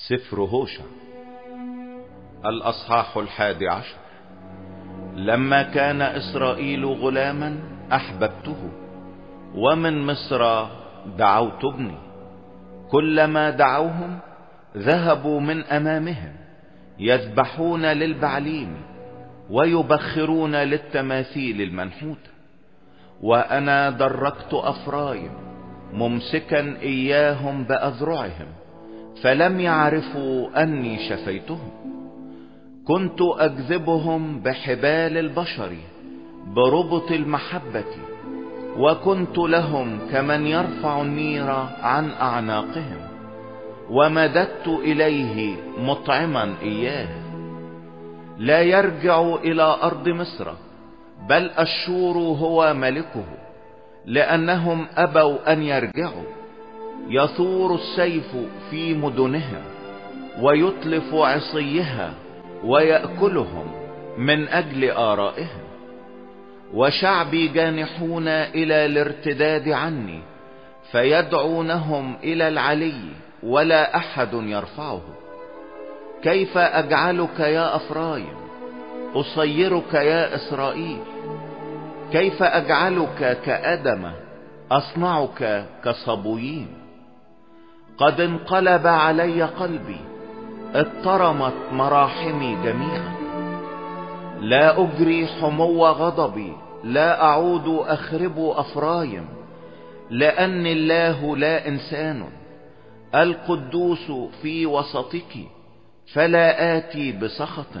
سفر هوشع الأصحاح 11. لما كان إسرائيل غلاما أحببته، ومن مصر دعوت ابني. كلما دعوهم ذهبوا من أمامهم، يذبحون للبعليم ويبخرون للتماثيل المنحوتة. وأنا دركت أفرايم ممسكا إياهم بأذرعهم، فلم يعرفوا أني شفيتهم. كنت أجذبهم بحبال البشر بربط المحبة، وكنت لهم كمن يرفع النير عن أعناقهم، ومددت إليه مطعما إياه. لا يرجع إلى أرض مصر، بل أشور هو ملكه، لأنهم أبوا أن يرجعوا. يثور السيف في مدنهم، ويتلف عصيها، ويأكلهم من أجل آرائهم. وشعبي جانحون إلى الارتداد عني، فيدعونهم إلى العلي ولا أحد يرفعه. كيف أجعلك يا أفرايم؟ أصيرك يا إسرائيل. كيف أجعلك كأدم؟ أصنعك كصبويين. قد انقلب علي قلبي، اضطرمت مراحمي جميعا. لا أجري حمو غضبي، لا أعود أخرب أفرايم، لأن الله لا إنسان، القدوس في وسطك، فلا آتي بسخط.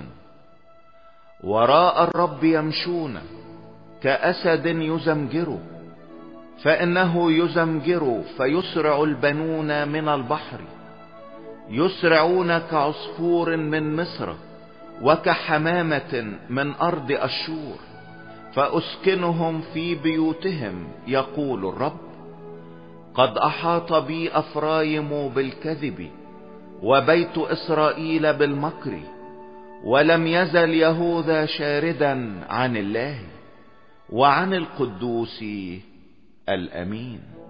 وراء الرب يمشون كأسد يزمجر، فإنه يزمجر فيسرع البنون من البحر. يسرعون كعصفور من مصر، وكحمامة من أرض أشور. فأسكنهم في بيوتهم، يقول الرب. قد أحاط بي أفرايم بالكذب، وبيت إسرائيل بالمكر، ولم يزل يهوذا شاردا عن الله وعن القدوس الأمين.